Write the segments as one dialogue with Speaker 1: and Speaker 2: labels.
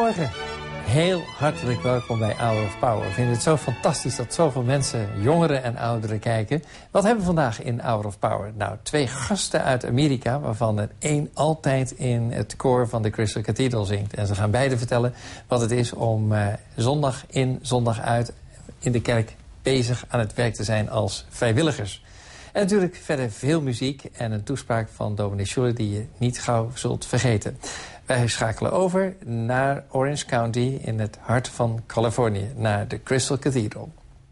Speaker 1: Goedemorgen. Heel hartelijk welkom bij Hour of Power. We vinden het zo fantastisch dat zoveel mensen, jongeren en ouderen, kijken. Wat hebben we vandaag in Hour of Power? Nou, 2 gasten uit Amerika, waarvan er 1 altijd in het koor van de Crystal Cathedral zingt. En ze gaan beide vertellen wat het is om zondag in, zondag uit in de kerk bezig aan het werk te zijn als vrijwilligers. En natuurlijk verder veel muziek en een toespraak van dominee Schuller die je niet gauw zult vergeten. Wij schakelen over naar Orange County in het hart van Californië, naar de Crystal Cathedral.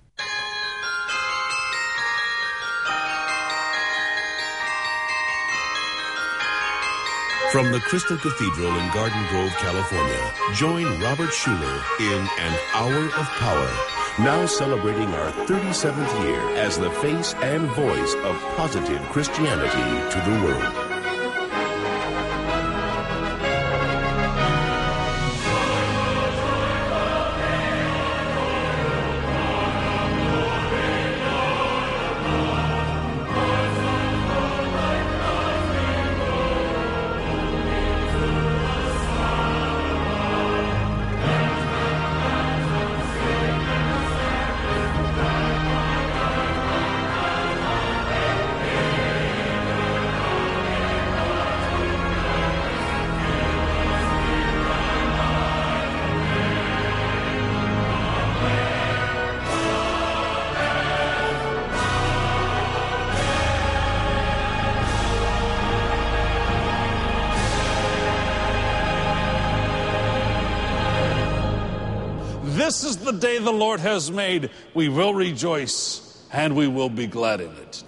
Speaker 2: From the Crystal Cathedral in Garden Grove, California, join Robert Schuller in An Hour of Power, now celebrating our 37th year as the face and voice of positive Christianity to the world.
Speaker 3: This is the day the Lord has made. We will rejoice, and we will be glad in it.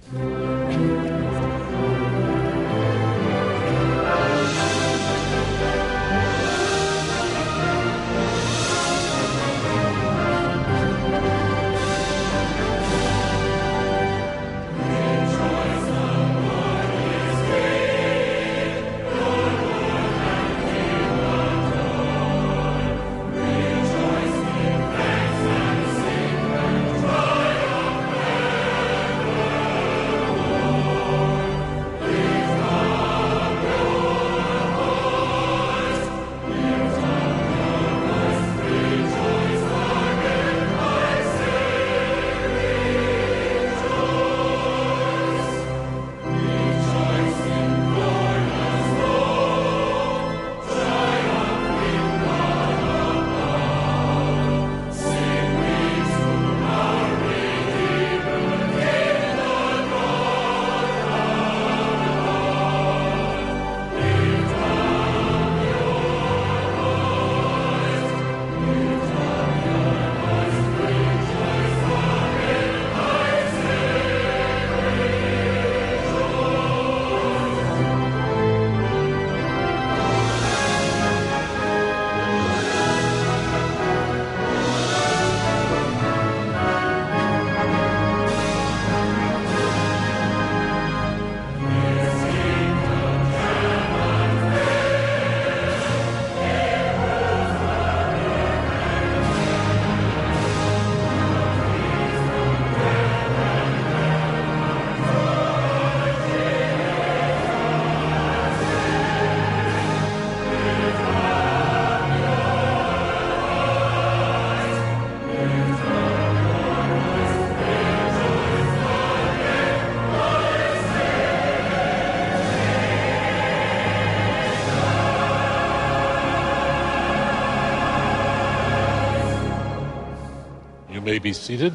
Speaker 3: You may be seated.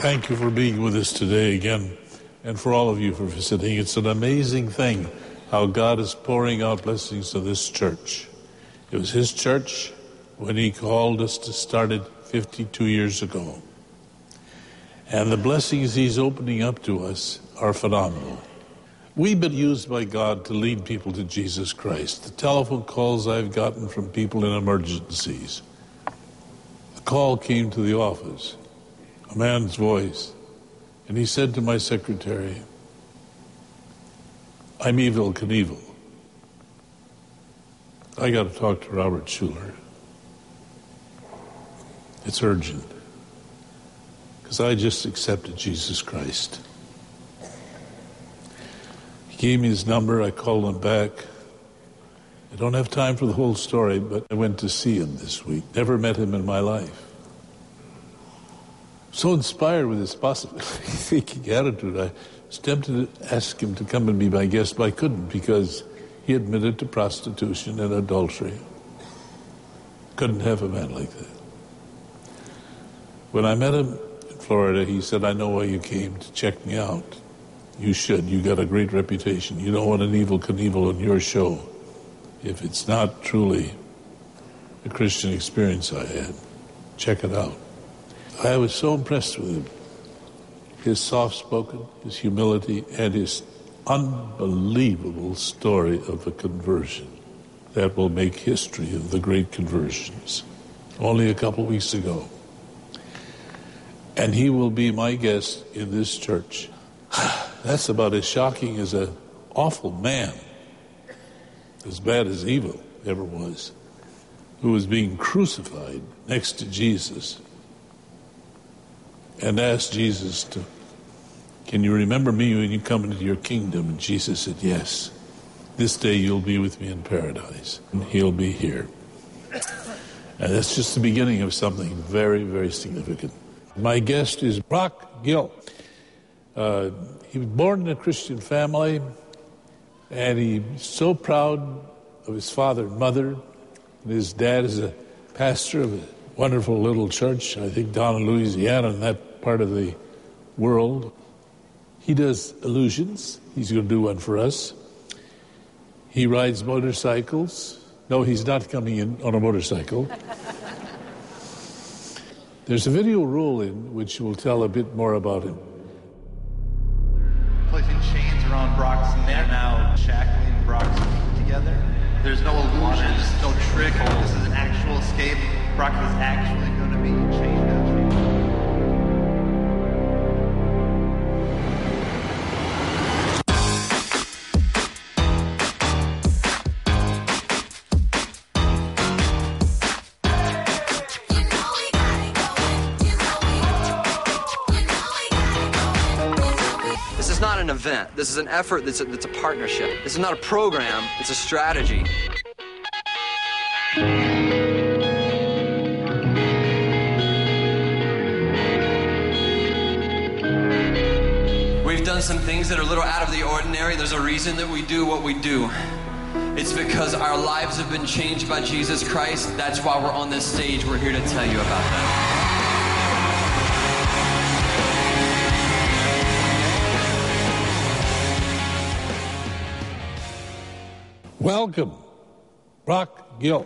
Speaker 3: Thank you for being with us today again, and for all of you for visiting. It's an amazing thing how God is pouring out blessings to this church. It was his church when he called us to start it 52 years ago. And the blessings he's opening up to us are phenomenal. We've been used by God to lead people to Jesus Christ. The telephone calls I've gotten from people in emergencies. A call came to the office, a man's voice, and he said to my secretary, "I'm Evel Knievel. I got to talk to Robert Schuller. It's urgent, because I just accepted Jesus Christ." He gave me his number. I called him back. I don't have time for the whole story, but I went to see him this week. Never met him in my life. So inspired with his positive-thinking attitude, I was tempted to ask him to come and be my guest, but I couldn't because he admitted to prostitution and adultery. Couldn't have a man like that. When I met him in Florida, he said, "I know why you came, to check me out. You should. You got a great reputation. You don't want an Evel Knievel on your show if it's not truly a Christian experience I had. Check it out." I was so impressed with him. His soft-spoken, his humility, and his unbelievable story of a conversion that will make history of the great conversions. Only a couple weeks ago. And he will be my guest in this church. That's about as shocking as an awful man, as bad as evil ever was, who was being crucified next to Jesus and asked Jesus to, "Can you remember me when you come into your kingdom?" And Jesus said, "Yes. This day you'll be with me in paradise." And he'll be here. And that's just the beginning of something very, very significant. My guest is Brock Gill. He was born in a Christian family, and he's so proud of his father and mother. And his dad is a pastor of a wonderful little church, I think down in Louisiana, in that part of the world. He does illusions. He's going to do one for us. He rides motorcycles. No, he's not coming in on a motorcycle. There's a video roll in which will tell a bit more about him.
Speaker 4: Placing chains around Brock's neck, now shackling Brock's feet together. There's no illusion, there's no trick. This is an actual escape. Brock is actually going to be chained up.
Speaker 5: Event. This is an effort that's a partnership. This is not a program, it's a strategy. We've done some things that are a little out of the ordinary. There's a reason that we do what we do. It's because our lives have been changed by Jesus Christ. That's why we're on this stage. We're here to tell you about that.
Speaker 3: Welcome, Brock Gill.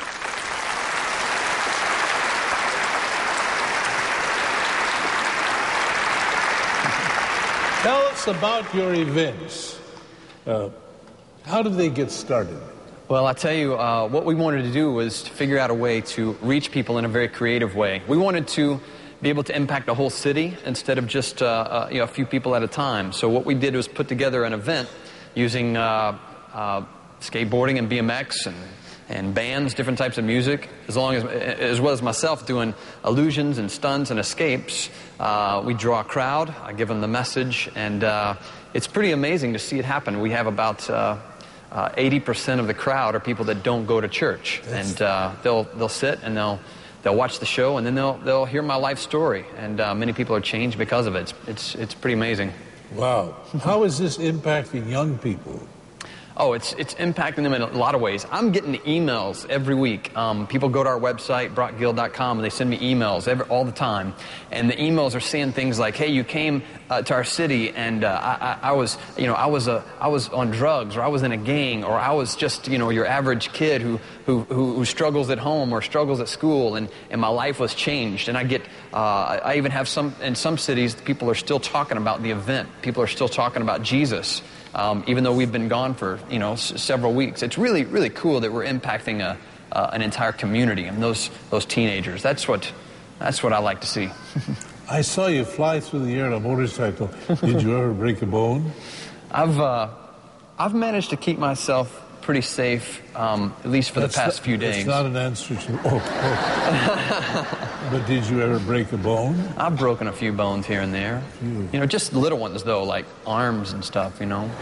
Speaker 3: Tell us about your events. How did they get started?
Speaker 5: Well, I tell you, what we wanted to do was to figure out a way to reach people in a very creative way. We wanted to be able to impact a whole city instead of just a few people at a time. So what we did was put together an event using skateboarding and BMX and bands, different types of music, as well as myself doing illusions and stunts and escapes. We draw a crowd, I give them the message, and it's pretty amazing to see it happen. We have about 80% of the crowd are people that don't go to church, and they'll sit and they'll watch the show, and then they'll hear my life story, and many people are changed because of it. It's pretty amazing.
Speaker 3: Wow. How is this impacting young people?
Speaker 5: Oh, it's impacting them in a lot of ways. I'm getting emails every week. People go to our website, brockgill.com, and they send me emails all the time. And the emails are saying things like, "Hey, you came to our city, and I was on drugs, or I was in a gang, or I was just your average kid who struggles at home or struggles at school, and my life was changed." And I even have in some cities, people are still talking about the event. People are still talking about Jesus. Even though we've been gone for several weeks. It's really, really cool that we're impacting an entire community and those teenagers. That's what I like to see.
Speaker 3: I saw you fly through the air on a motorcycle. Did you ever break a bone?
Speaker 5: I've managed to keep myself pretty safe, at least for the past few days.
Speaker 3: It's not an answer to... But did you ever break a bone?
Speaker 5: I've broken a few bones here and there. Just little ones, though, like arms and stuff,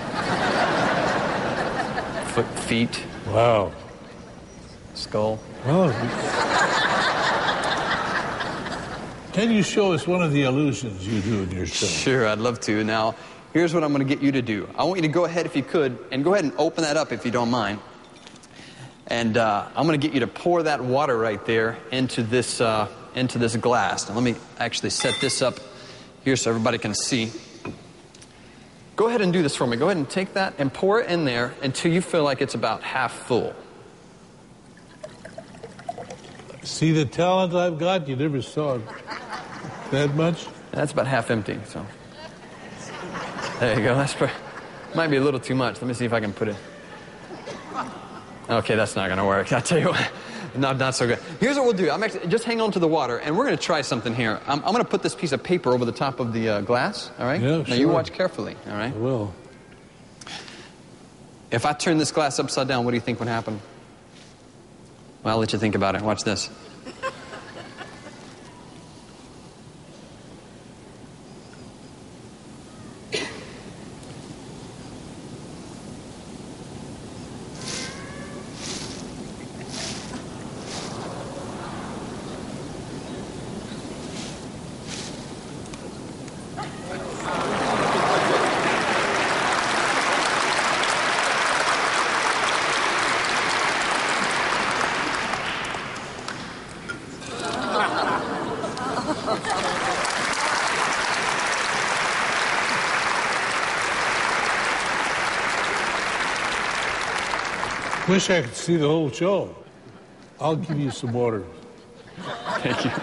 Speaker 5: feet.
Speaker 3: Wow.
Speaker 5: Skull.
Speaker 3: Well, can you show us one of the illusions you do in your show?
Speaker 5: Sure, I'd love to. Now, here's what I'm going to get you to do. I want you to go ahead, if you could, and go ahead and open that up if you don't mind. And I'm going to get you to pour that water right there into this glass. Now, let me actually set this up here so everybody can see. Go ahead and do this for me. Go ahead and take that and pour it in there until you feel like it's about half full.
Speaker 3: See the talent I've got? You never saw it that much?
Speaker 5: That's about half empty, so... There you go. Might be a little too much. Let me see if I can put it. Okay, that's not going to work. I'll tell you what. Not so good. Here's what we'll do. Just hang on to the water, and we're going to try something here. I'm going to put this piece of paper over the top of the glass, all right?
Speaker 3: Yeah,
Speaker 5: now,
Speaker 3: sure.
Speaker 5: you watch carefully, all right?
Speaker 3: I will.
Speaker 5: If I turn this glass upside down, what do you think would happen? Well, I'll let you think about it. Watch this.
Speaker 3: Wish I could see the whole show. I'll give you some water.
Speaker 5: Thank you.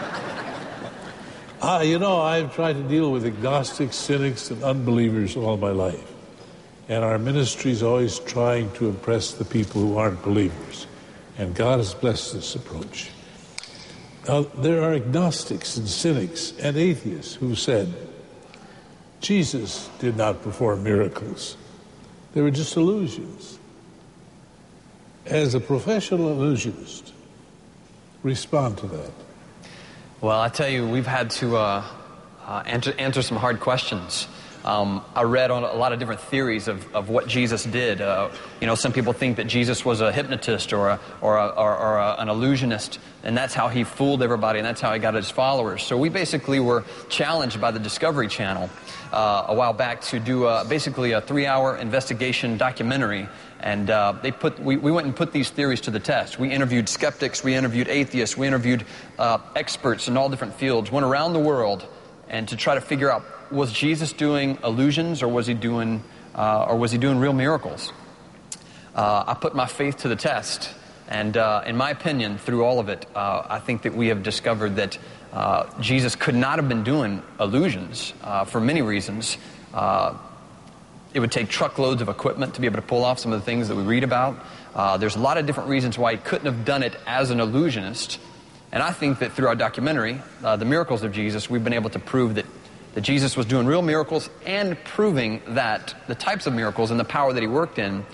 Speaker 3: I've tried to deal with agnostics, cynics, and unbelievers all my life. And our ministry is always trying to impress the people who aren't believers. And God has blessed this approach. Now, there are agnostics and cynics and atheists who said, Jesus did not perform miracles. They were just illusions. As a professional illusionist, respond to that.
Speaker 5: Well, I tell you, we've had to answer some hard questions. I read on a lot of different theories of what Jesus did. Some people think that Jesus was a hypnotist or an illusionist, and that's how he fooled everybody, and that's how he got his followers. So we basically were challenged by the Discovery Channel a while back to do basically a 3-hour investigation documentary. And we went and put these theories to the test. We interviewed skeptics, we interviewed atheists, we interviewed experts in all different fields, went around the world, and to try to figure out, was Jesus doing illusions, or was he doing real miracles? I put my faith to the test, and in my opinion, through all of it, I think that we have discovered that Jesus could not have been doing illusions for many reasons. It would take truckloads of equipment to be able to pull off some of the things that we read about. There's a lot of different reasons why he couldn't have done it as an illusionist. And I think that through our documentary, The Miracles of Jesus, we've been able to prove that Jesus was doing real miracles and proving that the types of miracles and the power that he worked in,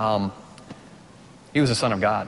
Speaker 5: he was the Son of God.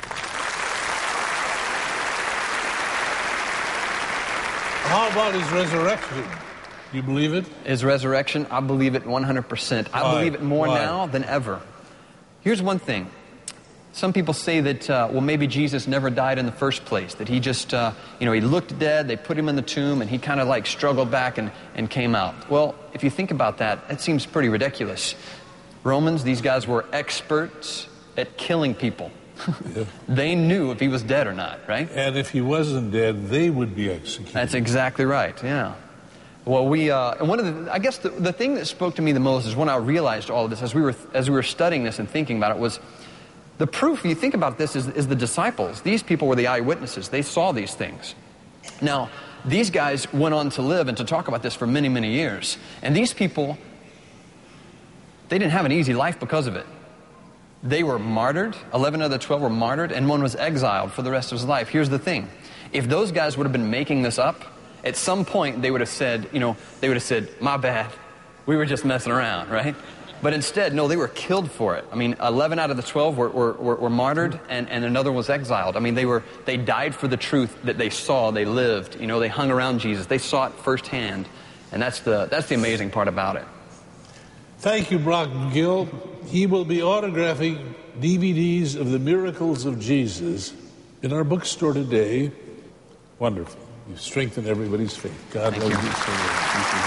Speaker 3: How about his resurrection? Do you believe it?
Speaker 5: His resurrection, I believe it 100%. I believe it more now than ever. Here's one thing. Some people say that, maybe Jesus never died in the first place, that he just, he looked dead, they put him in the tomb, and he kind of like struggled back and came out. Well, if you think about that, that seems pretty ridiculous. Romans, these guys were experts at killing people.
Speaker 3: Yeah.
Speaker 5: They knew if he was dead or not, right?
Speaker 3: And if he wasn't dead, they would be executed.
Speaker 5: That's exactly right, yeah. Well, one of I guess the thing that spoke to me the most is when I realized all of this, as we were studying this and thinking about it, was the proof, you think about this, is the disciples. These people were the eyewitnesses. They saw these things. Now, these guys went on to live and to talk about this for many, many years. And these people, they didn't have an easy life because of it. They were martyred. 11 of the 12 were martyred, and one was exiled for the rest of his life. Here's the thing. If those guys would have been making this up, at some point they would have said, my bad. We were just messing around, right? But instead, no, they were killed for it. I mean, 11 out of the 12 were martyred, and another was exiled. I mean, they died for the truth that they saw, they lived. They hung around Jesus. They saw it firsthand. And that's the amazing part about it.
Speaker 3: Thank you, Brock McGill. He will be autographing DVDs of the miracles of Jesus in our bookstore today. Wonderful. You've strengthened everybody's faith. God love you so much. Thank you.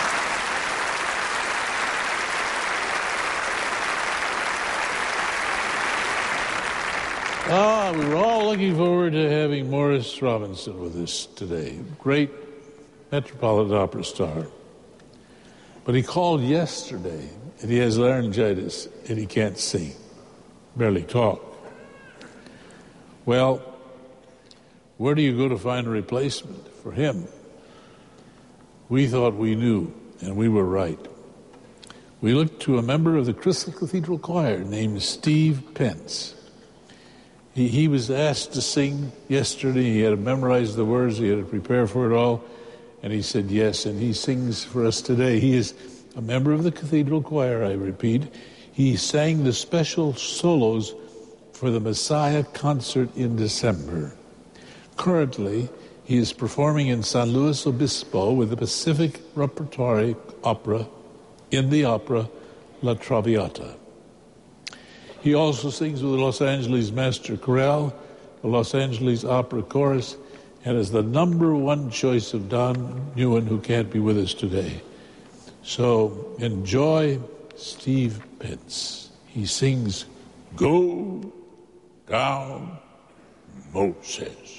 Speaker 3: We were all looking forward to having Morris Robinson with us today. Great Metropolitan Opera star. But he called yesterday, and he has laryngitis, and he can't sing, barely talk. Well, where do you go to find a replacement for him? We thought we knew, and we were right. We looked to a member of the Crystal Cathedral Choir named Steve Pence. He was asked to sing yesterday. He had to memorize the words. He had to prepare for it all. And he said yes, and he sings for us today. He is a member of the Cathedral Choir, I repeat. He sang the special solos for the Messiah concert in December. Currently, he is performing in San Luis Obispo with the Pacific Repertory Opera in the opera La Traviata. He also sings with the Los Angeles Master Chorale, the Los Angeles Opera Chorus, and is the #1 choice of Don Newen, who can't be with us today. So enjoy Steve Pence. He sings, "Go Down, Moses."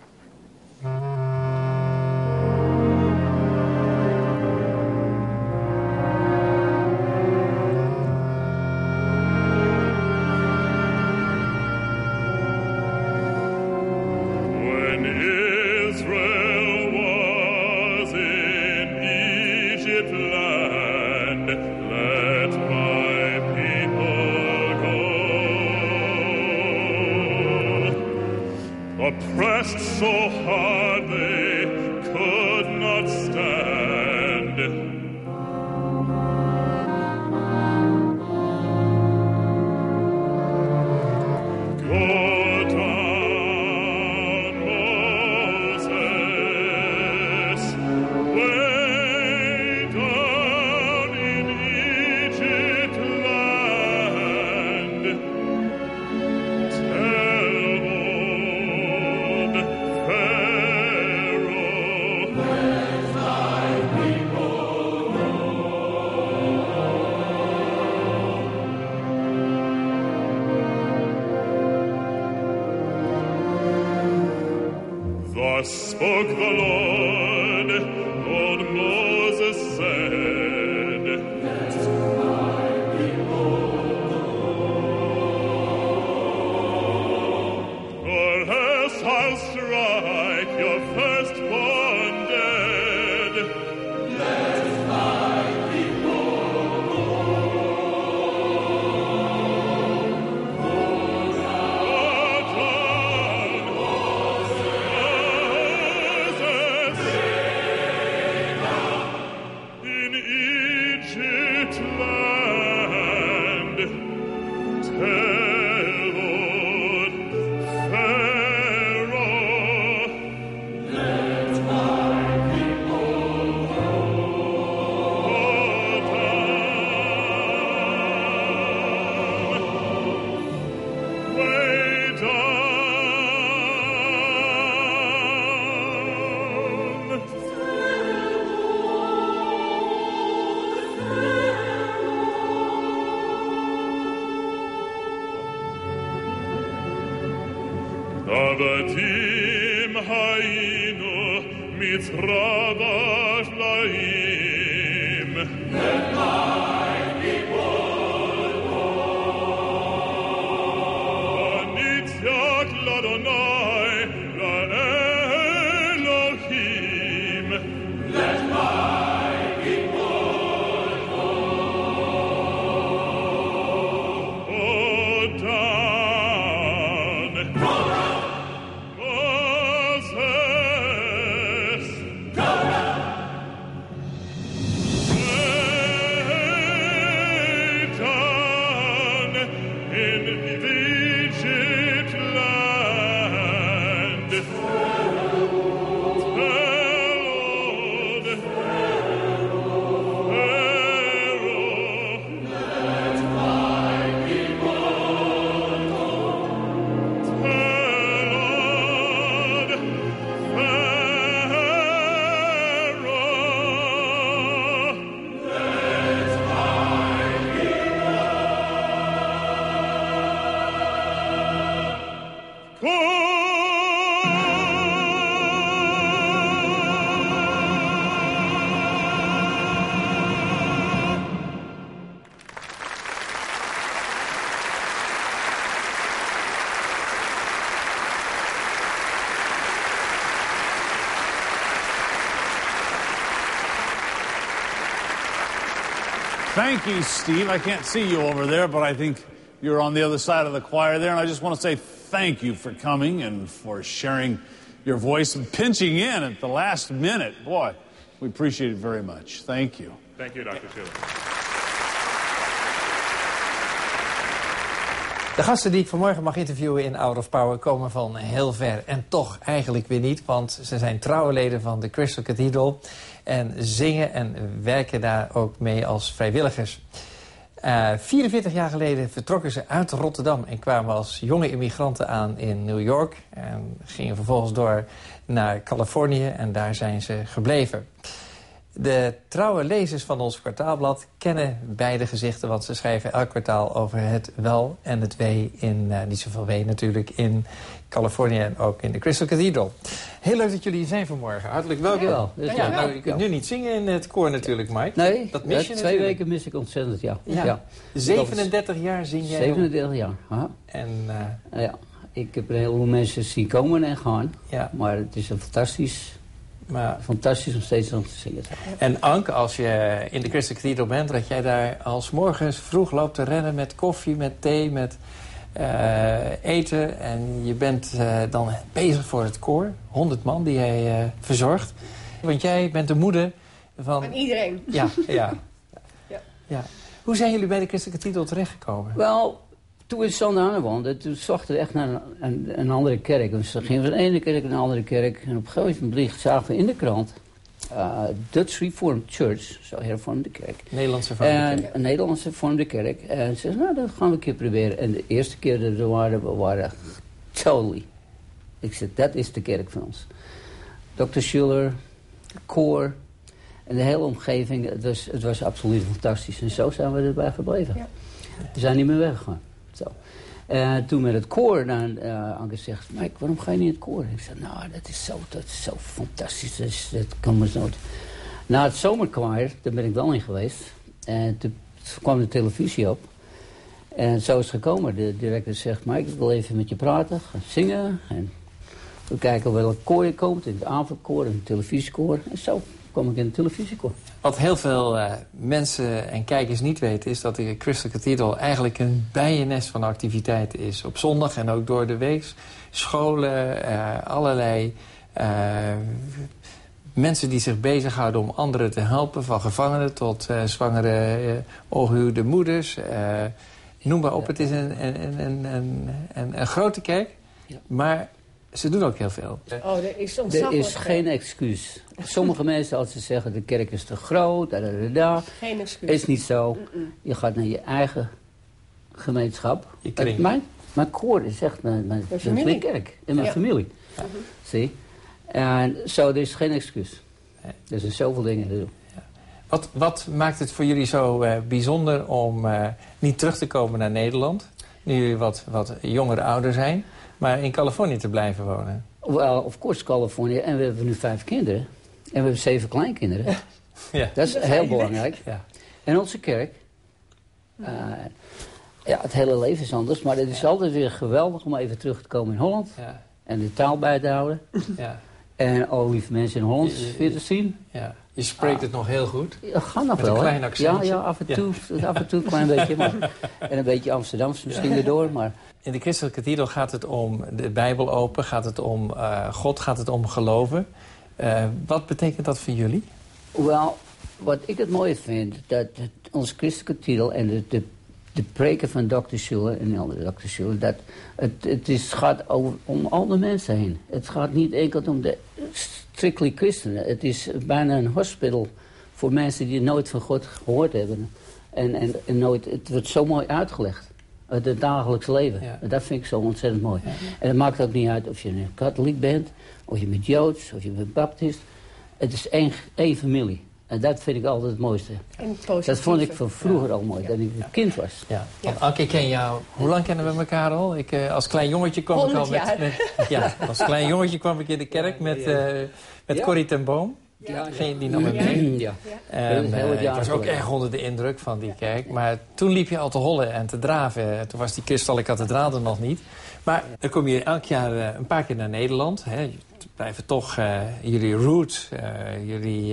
Speaker 6: Oppressed so hard they could not stand. Go down, Moses, way down in Egypt land. Thus spoke the Lord, old Moses said, "Let my people go, or else I'll strike your firstborn dead." Let my people go, go down, in Egypt land, tell Lord Pharaoh, let my people go down, way down. Avatim Hainu Mitzrava Shlaim. Let thy people go. Anitzyak Ladonai La'Elohim. Let my people go. O Dan. Moses. Satan in Egypt land.
Speaker 7: Thank you, Steve. I can't see you over there, but I think you're on the other side of the choir there. And I just want to say thank you for coming and for sharing your voice and pinching in at the last minute. Boy, we appreciate it very much. Thank you.
Speaker 6: Thank you, Dr. Schuller.
Speaker 1: De gasten die ik vanmorgen mag interviewen in Hour of Power komen van heel ver. En toch eigenlijk weer niet, want ze zijn trouwe leden van de Crystal Cathedral. En zingen en werken daar ook mee als vrijwilligers. 44 jaar geleden vertrokken ze uit Rotterdam en kwamen als jonge immigranten aan in New York. En gingen vervolgens door naar Californië en daar zijn ze gebleven. De trouwe lezers van ons kwartaalblad kennen beide gezichten, want ze schrijven elk kwartaal over het wel en het wee in, niet zoveel wee natuurlijk, in Californië en ook in de Crystal Cathedral. Heel leuk dat jullie hier zijn vanmorgen. Hartelijk welkom.
Speaker 8: Dankjewel. Dus
Speaker 1: ja, nou, je kunt nu niet zingen in het koor natuurlijk, Mike.
Speaker 8: Nee,
Speaker 1: dat mis je
Speaker 8: 2 weken mis ik ontzettend, ja.
Speaker 1: 37 jaar zing jij.
Speaker 8: 37 jaar, ja.
Speaker 1: En,
Speaker 8: ja. Ik heb een heleboel mensen zien komen en gaan.
Speaker 1: Ja.
Speaker 8: Maar het is een fantastisch om steeds aan te zingen.
Speaker 1: En Anke, als je in de Crystal Cathedral bent, dat jij daar als morgens vroeg loopt te rennen met koffie, met thee, met eten. En je bent dan bezig voor het koor. 100 man die jij verzorgt. Want jij bent de moeder van
Speaker 9: iedereen.
Speaker 1: Ja. Hoe zijn jullie bij de Crystal Cathedral terechtgekomen?
Speaker 8: Wel, toen we San Anna woonden, toen zochten we echt naar een andere kerk. Dus dan gingen we van de ene kerk naar de andere kerk. En op een gegeven moment zagen we in de krant Dutch Reformed Church, zo hervormde kerk.
Speaker 1: Nederlandse vormde kerk.
Speaker 8: Een Nederlandse vormde kerk. En ze zeiden, nou, dat gaan we een keer proberen. En de eerste keer dat we waren totally. Ik zei, dat is de kerk van ons. Dr. Schuller, koor en de hele omgeving, het was absoluut fantastisch. En zo zijn we erbij gebleven. Ja. We zijn niet meer weggegaan. Zo. Toen met het koor, Anke zegt, Mike, waarom ga je niet in het koor? Ik zei, nou, dat is zo fantastisch. Dat kan maar nooit. Na het zomerchoir, daar ben ik wel in geweest. En toen kwam de televisie op. En zo is het gekomen. De directeur zegt, Mike, ik wil even met je praten, gaan zingen. En we kijken welk koor je komt, in het avondkoor en het televisiekoor. En zo kwam ik in het televisiekoor.
Speaker 1: Wat heel veel mensen en kijkers niet weten, is dat de Crystal Cathedral eigenlijk een bijennest van activiteiten is. Op zondag en ook door de week. Scholen, allerlei mensen die zich bezighouden om anderen te helpen. Van gevangenen tot zwangere ongehuwde moeders. Noem maar op, het is een grote kerk. Ja. Maar ze doen ook heel veel.
Speaker 9: Er is
Speaker 8: geen excuus. Sommige mensen, als ze zeggen de kerk is te groot,
Speaker 9: geen excuus.
Speaker 8: Is niet zo. Je gaat naar je eigen gemeenschap. Mijn koor is echt mijn kerk. In mijn familie. Ja. Zie? En zo, er is geen excuus. Er zijn zoveel dingen te doen.
Speaker 1: Ja. Wat maakt het voor jullie zo bijzonder om niet terug te komen naar Nederland? Nu jullie wat jonger ouder zijn. maar in Californië te blijven wonen.
Speaker 8: Well, of course Californië. En we hebben nu 5 kinderen. En we hebben 7 kleinkinderen.
Speaker 1: Ja.
Speaker 8: Dat is heel belangrijk.
Speaker 1: Ja.
Speaker 8: En onze kerk. Ja, het hele leven is anders. Maar het is altijd weer geweldig om even terug te komen in Holland.
Speaker 1: Ja.
Speaker 8: En de taal bij te houden.
Speaker 1: Ja.
Speaker 8: En alle lieve mensen in Holland weer te zien.
Speaker 1: Ja. Je spreekt het nog heel goed.
Speaker 8: Ja, gaat nog
Speaker 1: Met
Speaker 8: wel.
Speaker 1: een klein accentje.
Speaker 8: Ja, af en toe een klein beetje. Maar, en een beetje Amsterdams misschien erdoor. Maar
Speaker 1: In de Christelijke Cathedral gaat het om de Bijbel open. Gaat het om God. Gaat het om geloven. Wat betekent dat voor jullie?
Speaker 8: wel, wat ik het mooie vind, dat onze Christelijke Cathedral en de preken van Dr. Schuller en de andere Dr. Schuller, dat het gaat om al de mensen heen. Het gaat niet enkel om de strictly christenen. Het is bijna een hospital voor mensen die nooit van God gehoord hebben. En nooit, het wordt zo mooi uitgelegd. Het dagelijks leven.
Speaker 1: Ja.
Speaker 8: En dat vind ik zo ontzettend mooi. Ja. En het maakt ook niet uit of je een katholiek bent, of je bent Joods, of je bent baptist. Het is één familie. En dat vind ik altijd het mooiste. Dat vond ik van vroeger al mooi, dat ik een kind was.
Speaker 1: Ja. Want Anke, ik ken jou. Hoe lang kennen we elkaar al? Als klein jongetje kwam ik al als klein jongetje kwam ik in de kerk met Corrie ten Boom. Ja, ging die nog met mee? Ja. Ik was ook erg onder de indruk van die kerk. Maar toen liep je al te hollen en te draven. Toen was die kristallijke kathedraal er nog niet. Maar dan kom je elk jaar een paar keer naar Nederland. Hè. Je blijven toch jullie roots, jullie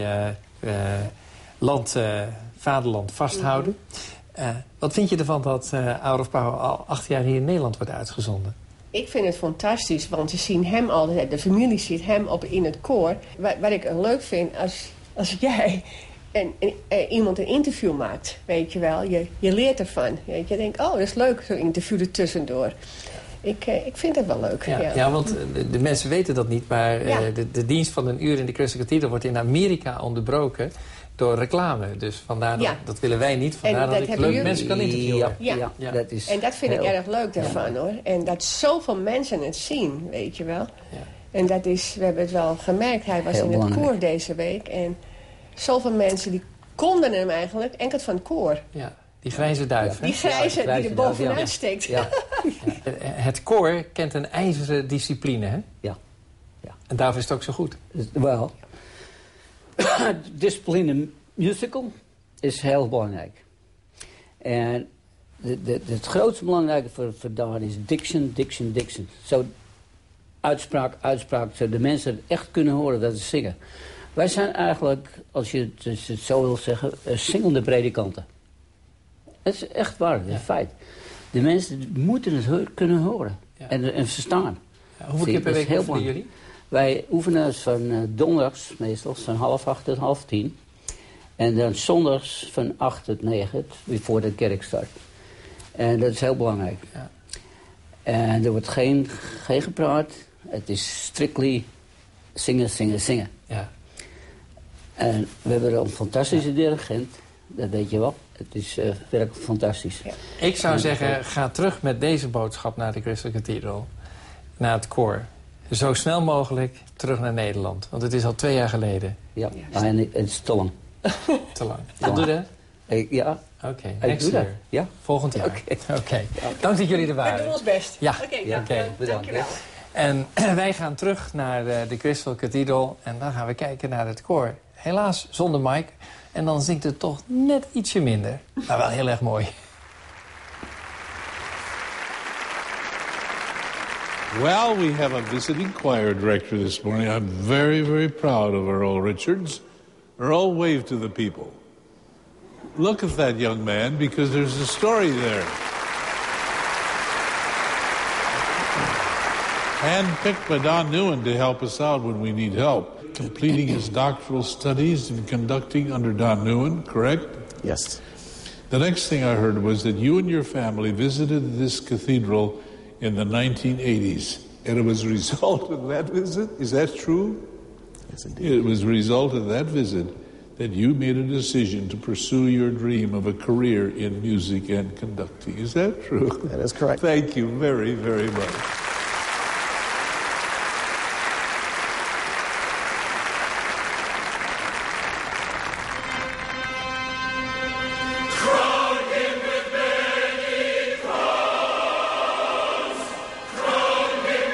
Speaker 1: vaderland vasthouden. Wat vind je ervan dat Hour of Power al 8 jaar hier in Nederland wordt uitgezonden?
Speaker 9: Ik vind het fantastisch, want ze zien hem altijd, de familie ziet hem in het koor. Wat ik leuk vind, als jij iemand een interview maakt, weet je wel, je leert ervan. Weet je denkt, oh, dat is leuk, zo'n interview er tussendoor. Ik vind het wel leuk.
Speaker 1: Ja, want de mensen weten dat niet, maar de dienst van een uur in de Christelijke Cathedral wordt in Amerika onderbroken door reclame. Dus vandaar dat willen wij niet. Vandaar dat ik leuke mensen kan interviewen.
Speaker 9: Ja.
Speaker 8: Dat is
Speaker 9: en dat vind ik erg leuk daarvan, hoor. En dat zoveel mensen het zien, weet je wel. Ja. En dat is, we hebben het wel gemerkt, hij was in het koor deze week. En zoveel mensen die konden hem eigenlijk enkel van het koor.
Speaker 1: Ja. Die grijze duif.
Speaker 9: Die grijze die er bovenuit steekt. Ja.
Speaker 1: Het koor kent een ijzeren discipline, hè?
Speaker 8: Ja.
Speaker 1: En daarvoor is het ook zo goed.
Speaker 8: Wel, discipline musical is heel belangrijk. En het grootste belangrijke voor Daan is diction. Zo uitspraak, zodat de mensen het echt kunnen horen dat ze zingen. Wij zijn eigenlijk, als je het zo wil zeggen, zingende predikanten. Het is echt waar, dat is een feit. De mensen moeten het kunnen horen en verstaan.
Speaker 1: Ja, hoeveel keer per week oefenen jullie?
Speaker 8: Wij oefenen van donderdags meestal van 7:30 tot 9:30. En dan zondags van 8 tot 9, voor de kerk start. En dat is heel belangrijk. Ja. En er wordt geen gepraat. Het is strictly zingen. Ja. En we hebben een fantastische dirigent. Dat weet je wel. Het is werkelijk fantastisch. Ja.
Speaker 1: Ik zou zeggen, ga terug met deze boodschap naar de Christelijke Cathedral. Naar het koor. Zo snel mogelijk terug naar Nederland. Want het is al 2 jaar geleden.
Speaker 8: Ja, en het is te lang.
Speaker 1: Te lang. Doe dat?
Speaker 8: Ja.
Speaker 1: Oké, next year. Ja? Volgend jaar. Oké. Dank dat jullie er waren.
Speaker 9: We doen ons best.
Speaker 1: Ja.
Speaker 9: Oké, bedankt.
Speaker 1: En wij gaan terug naar de Crystal Cathedral. En dan gaan we kijken naar het koor. Helaas zonder Mike. En dan zingt het toch net ietsje minder. Maar wel heel erg mooi.
Speaker 3: Well, we have a visiting choir director this morning. I'm very, very proud of Earl Richards. Earl, wave to the people. Look at that young man, because there's a story there. Handpicked by Don Newen to help us out when we need help. Completing his doctoral studies and conducting under Don Newen, correct?
Speaker 10: Yes.
Speaker 3: The next thing I heard was that you and your family visited this cathedral in the 1980s. And it was a result of that visit, is that true?
Speaker 10: Yes, indeed.
Speaker 3: It was a result of that visit that you made a decision to pursue your dream of a career in music and conducting. Is that true?
Speaker 10: That is correct.
Speaker 3: Thank you very, very much.
Speaker 6: Crown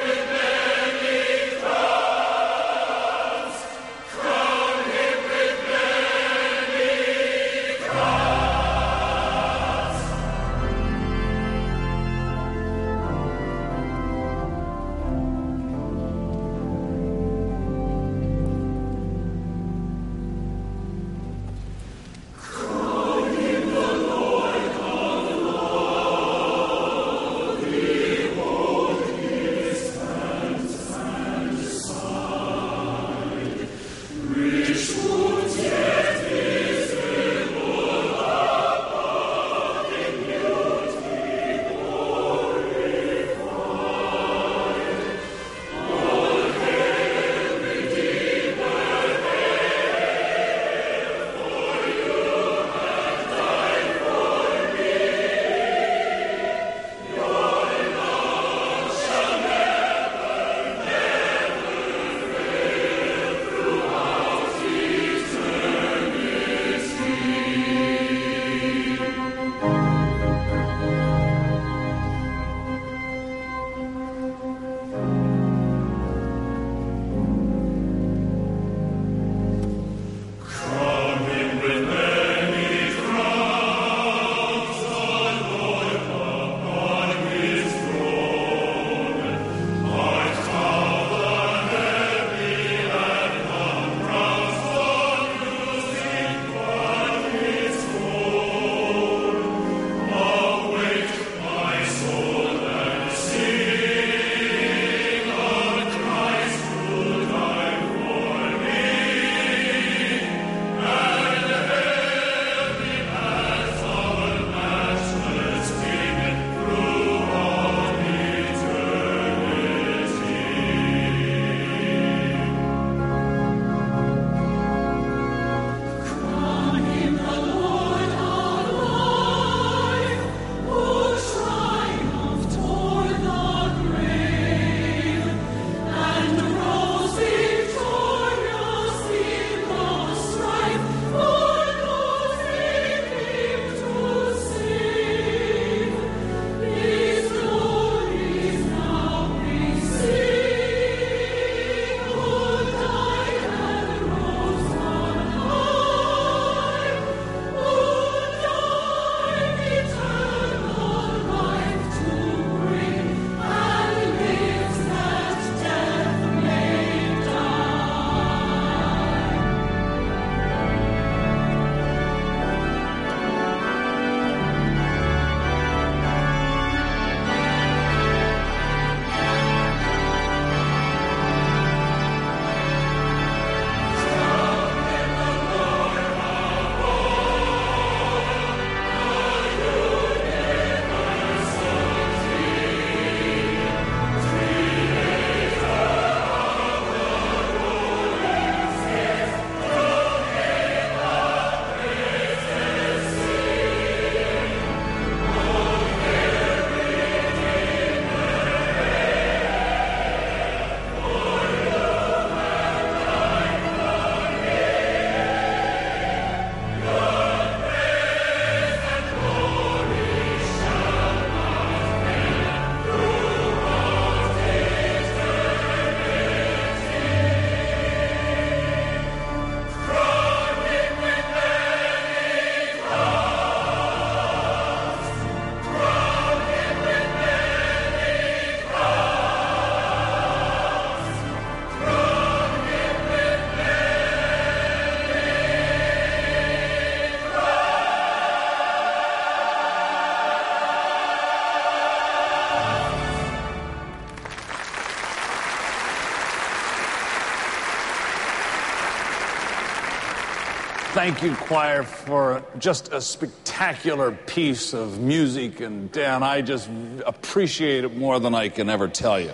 Speaker 7: Thank you, choir, for just a spectacular piece of music, and Dan, I just appreciate it more than I can ever tell you.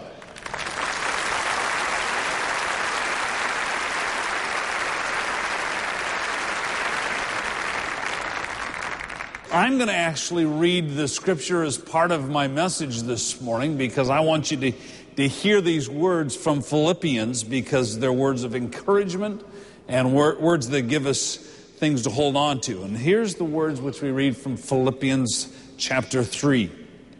Speaker 7: I'm going to actually read the scripture as part of my message this morning because I want you to hear these words from Philippians because they're words of encouragement and words that give us things to hold on to. And here's the words which we read from Philippians chapter 3.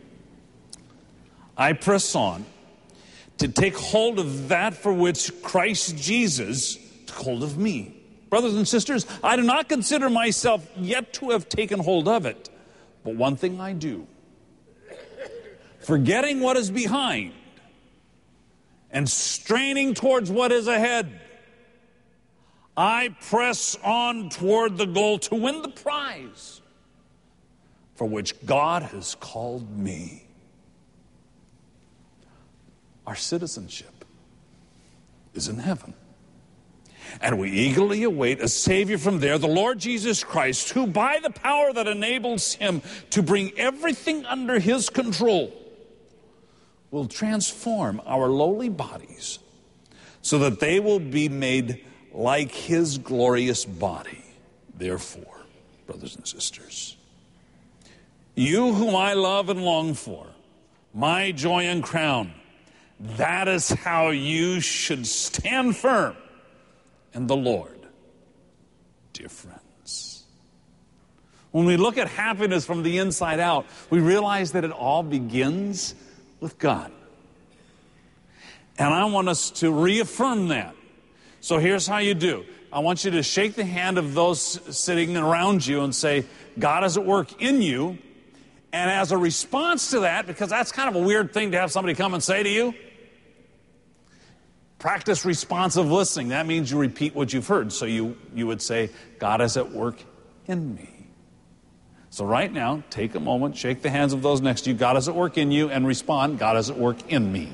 Speaker 7: I press on to take hold of that for which Christ Jesus took hold of me. Brothers and sisters, I do not consider myself yet to have taken hold of it. But one thing I do, forgetting what is behind and straining towards what is ahead, I press on toward the goal to win the prize for which God has called me. Our citizenship is in heaven. And we eagerly await a Savior from there, the Lord Jesus Christ, who by the power that enables him to bring everything under his control will transform our lowly bodies so that they will be made like his glorious body. Therefore, brothers and sisters, you whom I love and long for, my joy and crown, that is how you should stand firm in the Lord, dear friends. When we look at happiness from the inside out, we realize that it all begins with God. And I want us to reaffirm that. So here's how you do. I want you to shake the hand of those sitting around you and say, God is at work in you. And as a response to that, because that's kind of a weird thing to have somebody come and say to you, practice responsive listening. That means you repeat what you've heard. So you would say, God is at work in me. So right now, take a moment, shake the hands of those next to you. God is at work in you, and respond, God is at work in me.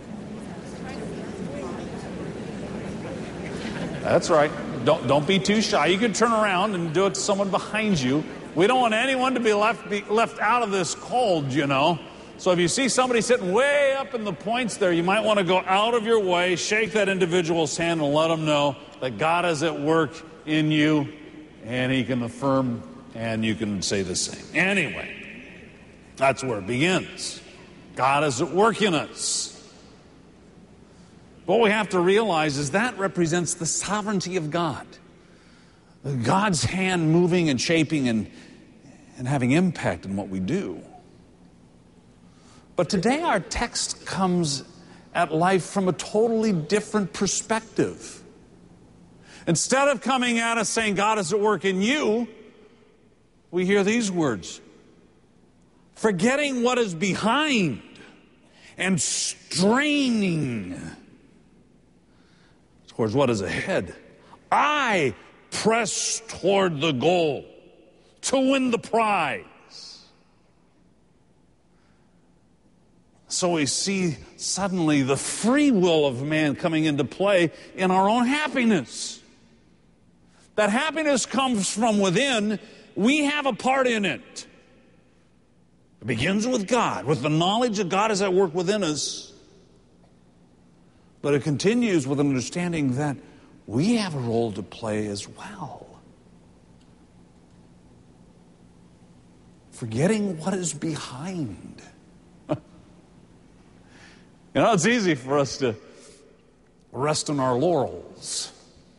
Speaker 7: That's right. Don't be too shy. You can turn around and do it to someone behind you. We don't want anyone to be left out of this cold, you know. So if you see somebody sitting way up in the points there, you might want to go out of your way, shake that individual's hand and let them know that God is at work in you, and he can affirm, and you can say the same. Anyway, that's where it begins. God is at work in us. What we have to realize is that represents the sovereignty of God. God's hand moving and shaping and having impact in what we do. But today our text comes at life from a totally different perspective. Instead of coming at us saying God is at work in you, we hear these words. Forgetting what is behind and straining towards what is ahead, I press toward the goal to win the prize. So we see suddenly the free will of man coming into play in our own happiness. That happiness comes from within. We have a part in it. It begins with God, with the knowledge that God is at work within us. But it continues with an understanding that we have a role to play as well. Forgetting what is behind. You know, it's easy for us to rest on our laurels.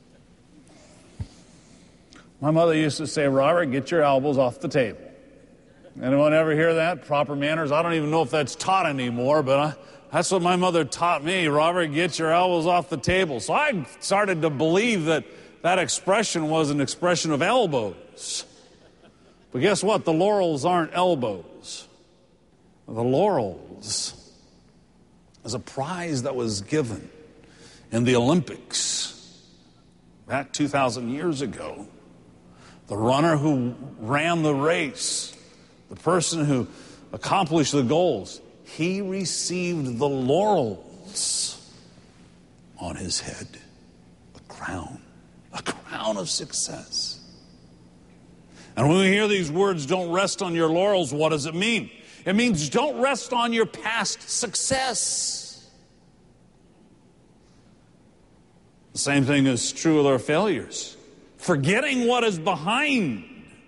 Speaker 7: My mother used to say, Robert, get your elbows off the table. Anyone ever hear that? Proper manners? I don't even know if that's taught anymore, but that's what my mother taught me. Robert, get your elbows off the table. So I started to believe that expression was an expression of elbows. But guess what? The laurels aren't elbows. The laurels is a prize that was given in the Olympics back 2,000 years ago. The runner who ran the race, the person who accomplished the goals, he received the laurels on his head, a crown of success. And when we hear these words, don't rest on your laurels, what does it mean? It means don't rest on your past success. The same thing is true with our failures. Forgetting what is behind.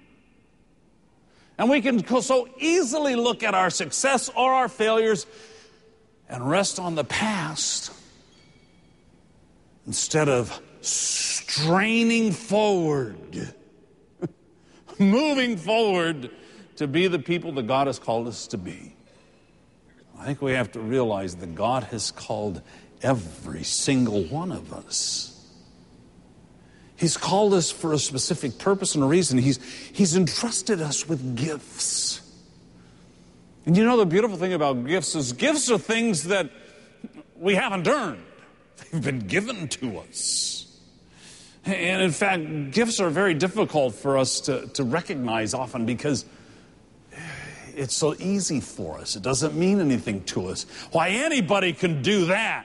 Speaker 7: And we can so easily look at our success or our failures and rest on the past instead of straining forward, moving forward to be the people that God has called us to be. I think we have to realize that God has called every single one of us. He's called us for a specific purpose and a reason. He's entrusted us with gifts. And you know the beautiful thing about gifts is gifts are things that we haven't earned. They've been given to us. And in fact, gifts are very difficult for us to recognize often because it's so easy for us. It doesn't mean anything to us. Why, anybody can do that.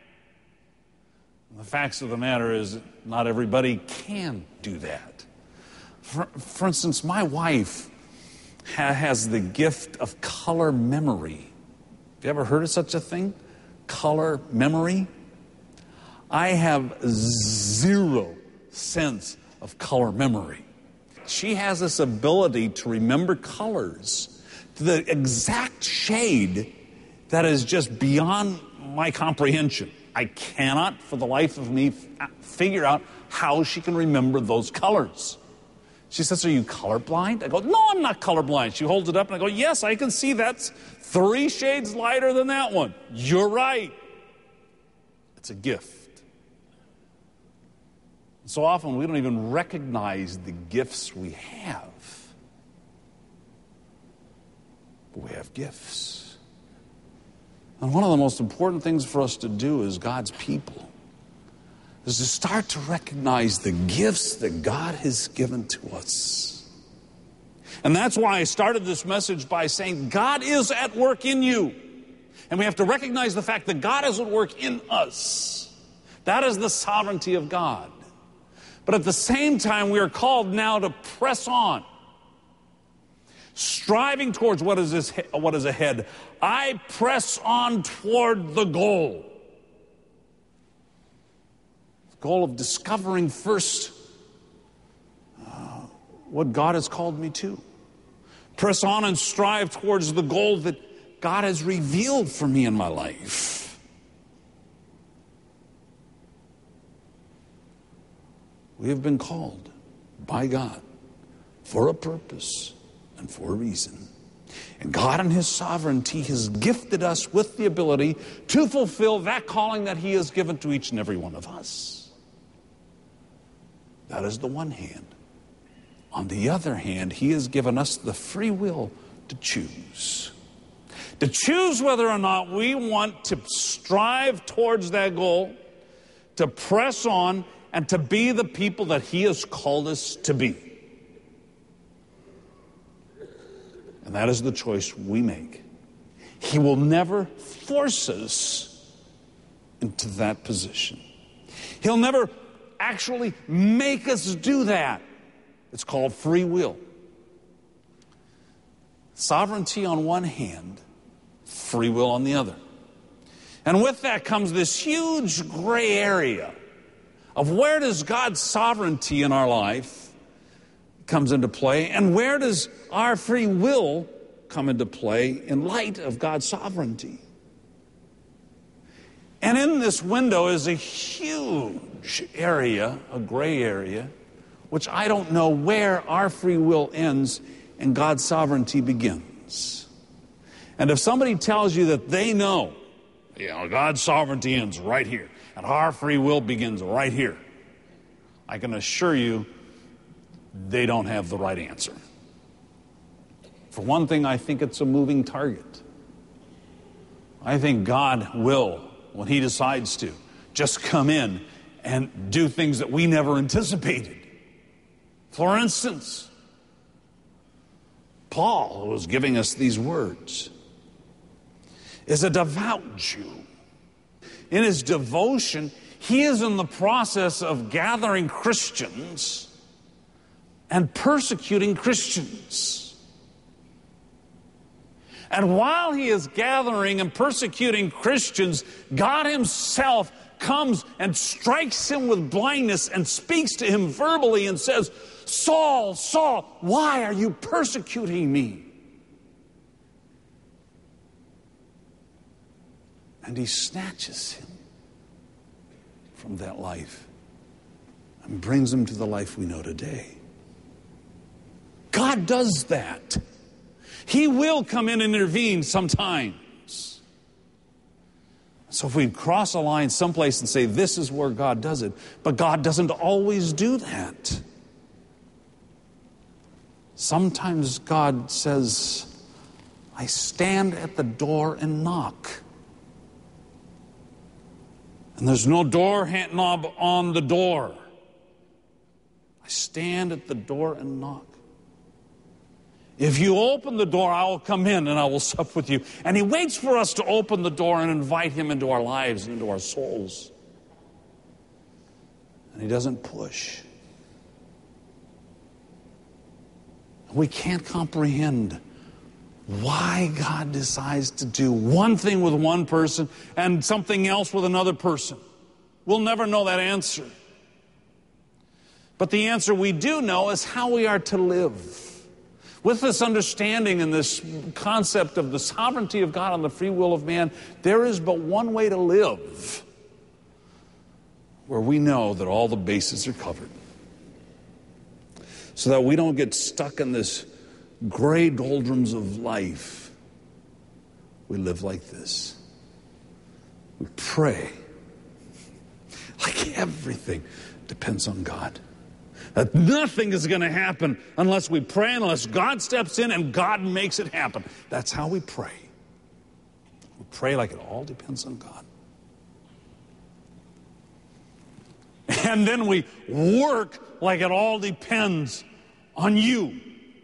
Speaker 7: The facts of the matter is not everybody can do that. For instance, my wife has the gift of color memory. Have you ever heard of such a thing? Color memory? I have zero sense of color memory. She has this ability to remember colors to the exact shade that is just beyond my comprehension. I cannot, for the life of me, figure out how she can remember those colors. She says, "Are you colorblind?" I go, "No, I'm not colorblind." She holds it up and I go, "Yes, I can see that's 3 shades lighter than that one. You're right." It's a gift. So often we don't even recognize the gifts we have. But we have gifts. And one of the most important things for us to do as God's people is to start to recognize the gifts that God has given to us. And that's why I started this message by saying God is at work in you. And we have to recognize the fact that God is at work in us. That is the sovereignty of God. But at the same time, we are called now to press on, striving towards what is ahead. I press on toward the goal. The goal of discovering first what God has called me to. Press on and strive towards the goal that God has revealed for me in my life. We have been called by God for a purpose and for a reason. And God in His sovereignty has gifted us with the ability to fulfill that calling that He has given to each and every one of us. That is the one hand. On the other hand, He has given us the free will to choose. To choose whether or not we want to strive towards that goal, to press on, and to be the people that He has called us to be. And that is the choice we make. He will never force us into that position. He'll never actually make us do that. It's called free will. Sovereignty on one hand, free will on the other. And with that comes this huge gray area of where does God's sovereignty in our life comes into play, and where does our free will come into play in light of God's sovereignty. And in this window is a huge area, a gray area, which I don't know where our free will ends and God's sovereignty begins. And if somebody tells you that they know, God's sovereignty ends right here, and our free will begins right here, I can assure you they don't have the right answer. For one thing, I think it's a moving target. I think God will, when He decides to, just come in and do things that we never anticipated. For instance, Paul, who was giving us these words, is a devout Jew. In his devotion, he is in the process of gathering Christians and persecuting Christians. And while he is gathering and persecuting Christians, God himself comes and strikes him with blindness and speaks to him verbally and says, "Saul, Saul, why are you persecuting me?" And he snatches him from that life and brings him to the life we know today. God does that. He will come in and intervene sometimes. So if we cross a line someplace and say, this is where God does it, but God doesn't always do that. Sometimes God says, I stand at the door and knock. And there's no door knob on the door. I stand at the door and knock. If you open the door, I will come in and I will sup with you. And he waits for us to open the door and invite him into our lives and into our souls. And he doesn't push. We can't comprehend why God decides to do one thing with one person and something else with another person. We'll never know that answer. But the answer we do know is how we are to live. With this understanding and this concept of the sovereignty of God and the free will of man, there is but one way to live where we know that all the bases are covered. So that we don't get stuck in this gray doldrums of life. We live like this. We pray like everything depends on God. That nothing is going to happen unless we pray, unless God steps in and God makes it happen. That's how we pray. We pray like it all depends on God. And then we work like it all depends on you.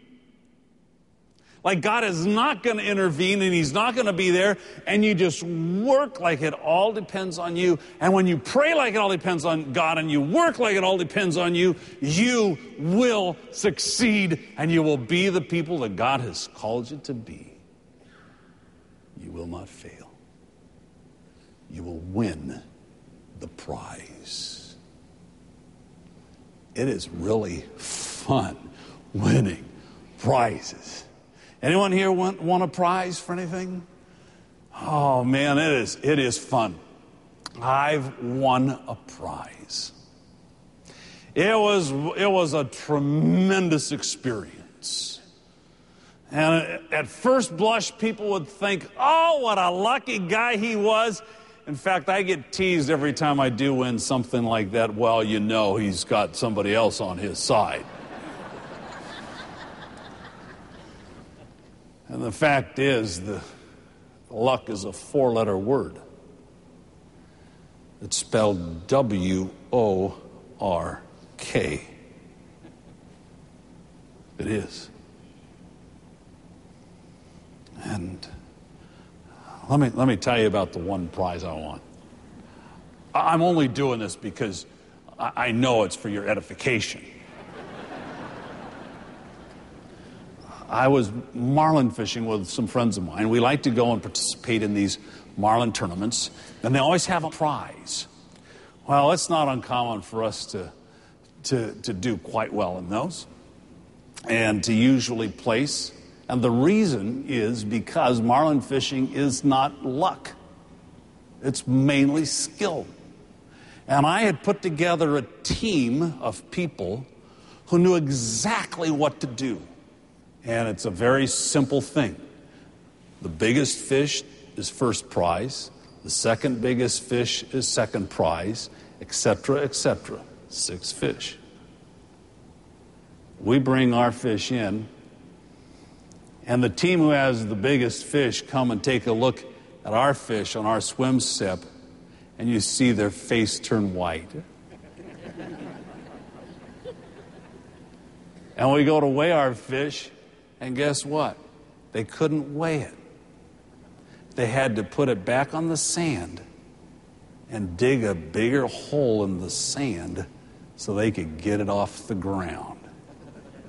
Speaker 7: Like God is not going to intervene and he's not going to be there, and you just work like it all depends on you. And when you pray like it all depends on God and you work like it all depends on you, you will succeed and you will be the people that God has called you to be. You will not fail. You will win the prize. It is really fun winning prizes. Anyone here won a prize for anything? Oh man, it is fun. I've won a prize. It was a tremendous experience. And at first blush, people would think, oh, what a lucky guy he was. In fact, I get teased every time I do win something like that. Well, you know he's got somebody else on his side. And the fact is, the luck is a 4-letter word. It's spelled W-O-R-K. It is. And let me tell you about the one prize I won. I'm only doing this because I know it's for your edification. I was marlin fishing with some friends of mine. We like to go and participate in these marlin tournaments, and they always have a prize. Well, it's not uncommon for us to do quite well in those and to usually place. And the reason is because marlin fishing is not luck. It's mainly skill. And I had put together a team of people who knew exactly what to do. And it's a very simple thing. The biggest fish is first prize. The second biggest fish is second prize, etc., etc. 6 fish. We bring our fish in, and the team who has the biggest fish come and take a look at our fish on our swim sip, and you see their face turn white. And we go to weigh our fish, and guess what? They couldn't weigh it. They had to put it back on the sand and dig a bigger hole in the sand so they could get it off the ground.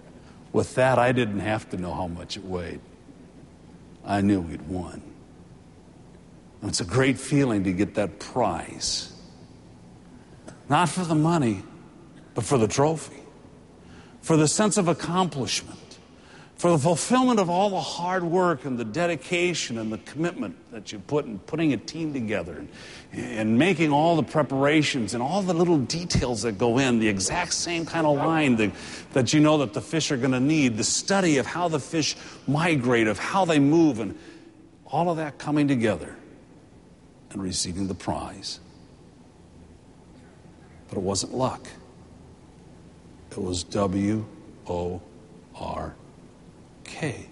Speaker 7: With that, I didn't have to know how much it weighed. I knew we'd won. And it's a great feeling to get that prize. Not for the money, but for the trophy. For the sense of accomplishment. For the fulfillment of all the hard work and the dedication and the commitment that you put in putting a team together and making all the preparations and all the little details that go in, the exact same kind of line that you know that the fish are going to need, the study of how the fish migrate, of how they move, and all of that coming together and receiving the prize. But it wasn't luck. It was W-O-R-K.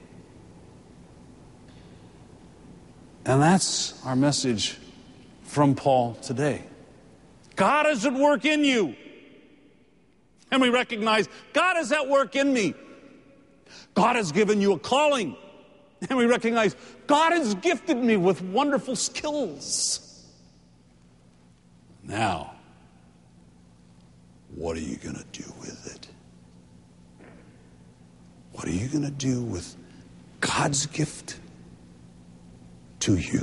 Speaker 7: And that's our message from Paul today. God is at work in you. And we recognize God is at work in me. God has given you a calling. And we recognize God has gifted me with wonderful skills. Now, what are you going to do with it? What are you going to do with God's gift to you?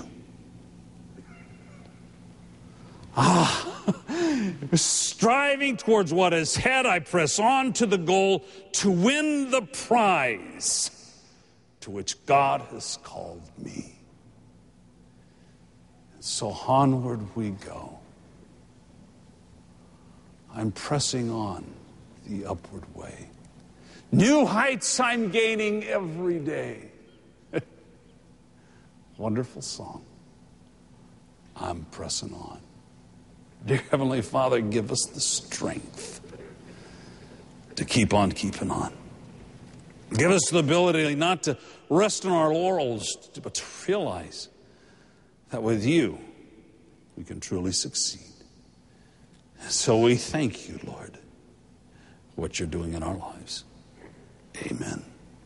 Speaker 7: Striving towards what is ahead, I press on to the goal to win the prize to which God has called me. And so onward we go. I'm pressing on the upward way. New heights I'm gaining every day. Wonderful song. I'm pressing on. Dear Heavenly Father, give us the strength to keep on keeping on. Give us the ability not to rest on our laurels, but to realize that with you, we can truly succeed. So we thank you, Lord, for what you're doing in our lives. Amen.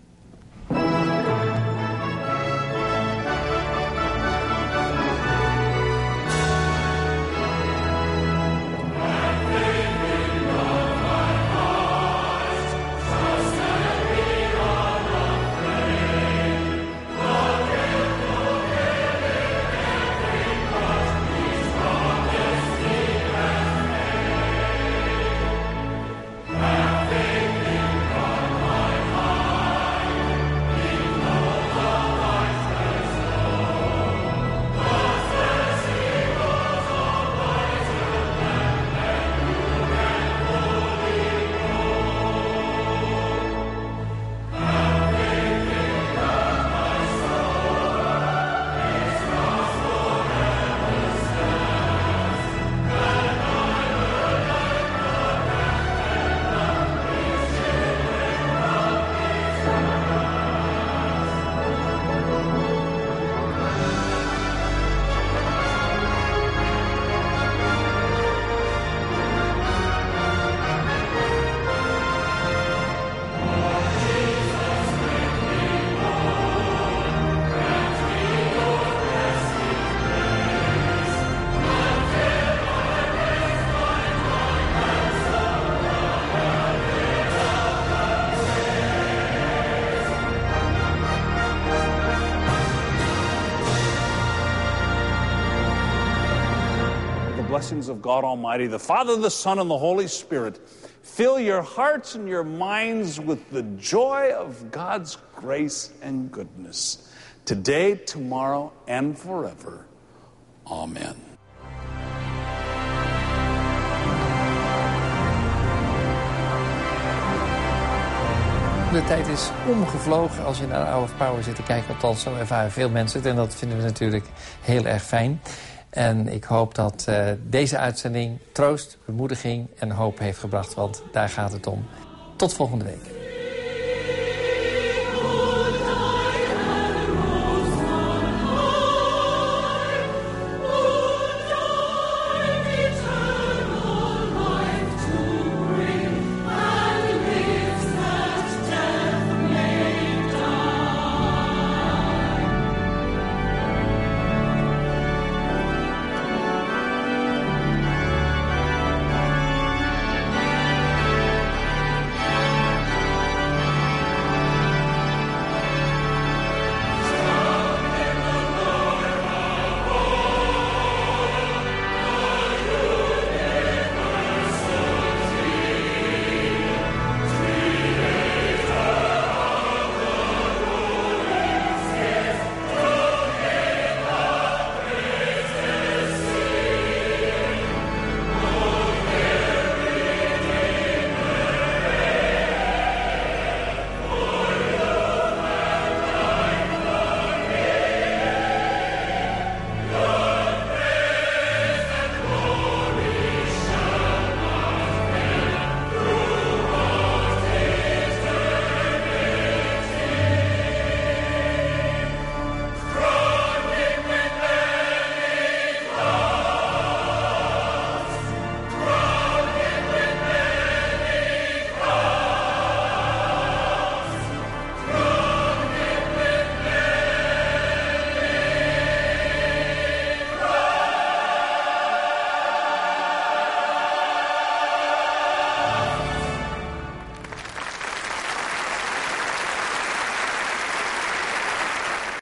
Speaker 7: Blessings of God Almighty, the Father, the Son, and the Holy Spirit, fill your hearts and your minds with the joy of God's grace and goodness, today, tomorrow, and forever. Amen.
Speaker 1: De tijd is omgevlogen als je naar Hour of Power zit te kijken. Althans, zo ervaren veel mensen het. En dat vinden we natuurlijk heel erg fijn. En ik hoop dat deze uitzending troost, bemoediging en hoop heeft gebracht. Want daar gaat het om. Tot volgende week.